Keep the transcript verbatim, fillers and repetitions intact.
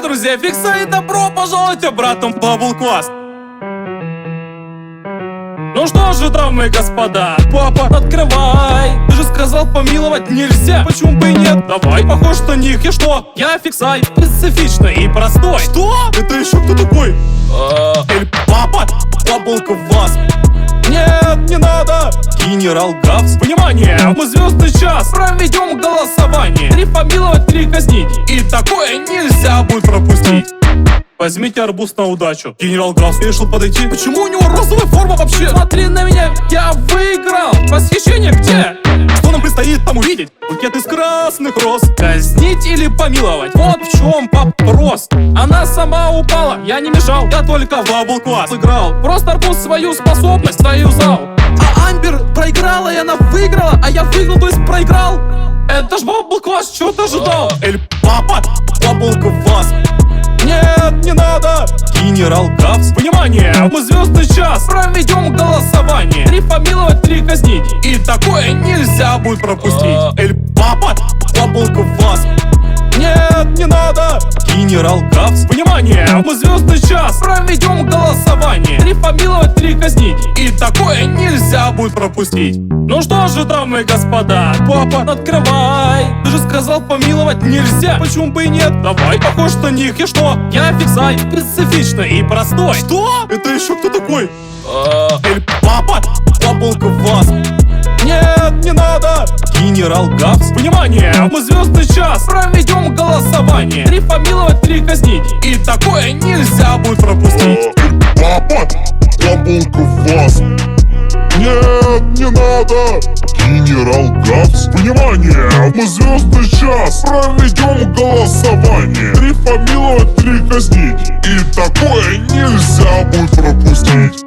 друзья, Фикса и добро пожаловать обратно в Bubble Quest. Ну что же, дамы и господа, папа, открывай. Ты же сказал, помиловать нельзя, почему бы и нет? Давай, похож на них, и что? Я Фиксай, специфичный и простой. Что? Это еще кто такой? Эль Папа, Bubble Quest. Нет, не надо! Генерал Гавс. Внимание! Мы звездный час проведем голосование. Три помиловать, три казнить. И такое нельзя будет пропустить. Возьмите арбуз на удачу. Генерал Гавс решил подойти. Почему у него розовая форма вообще? Смотри на меня, я выиграл. Восхищение где? Что нам предстоит там увидеть? Букет из красных роз. Казнить или помиловать? Вот в чем вопрос. Она сама упала, я не мешал. Я только в Bubble Quest сыграл. Просто арбуз свою способность союзал. А Амбер проиграла, и она выиграла. А я выиграл, то есть проиграл. Это ж Bubble Quest, чего ты ожидал? Эль Папа, Bubble Quest. Нет, не надо! Генерал Гавс. Внимание! Мы звездный час проведем голосование. Три помиловать, три казнить. И такое нельзя будет пропустить. Эль Папа, Bubble Quest. Нет, не надо! Генерал Гавс. Внимание! Мы звездный час проведем голосование. Три помиловать, три казнить. И такое нельзя будет пропустить. Ну что же, дамы и господа, папа, открывай. Ты же сказал, помиловать нельзя, почему бы и нет? Давай, похож на них, и что? Я Фиксай, специфичный и простой. Что? Это еще кто такой? Эль Папа, Bubble Quest. Нет, не надо! Генерал Гавс. Внимание! Мы звездный час проведем голосование. Три помиловать, три казнить. И такое нельзя будет пропустить. Папа, Bubble Quest. Нет, не надо! Генерал Гавс. Внимание! Мы звездный час проведем голосование. Три помиловать, три казнить. И такое нельзя будет пропустить.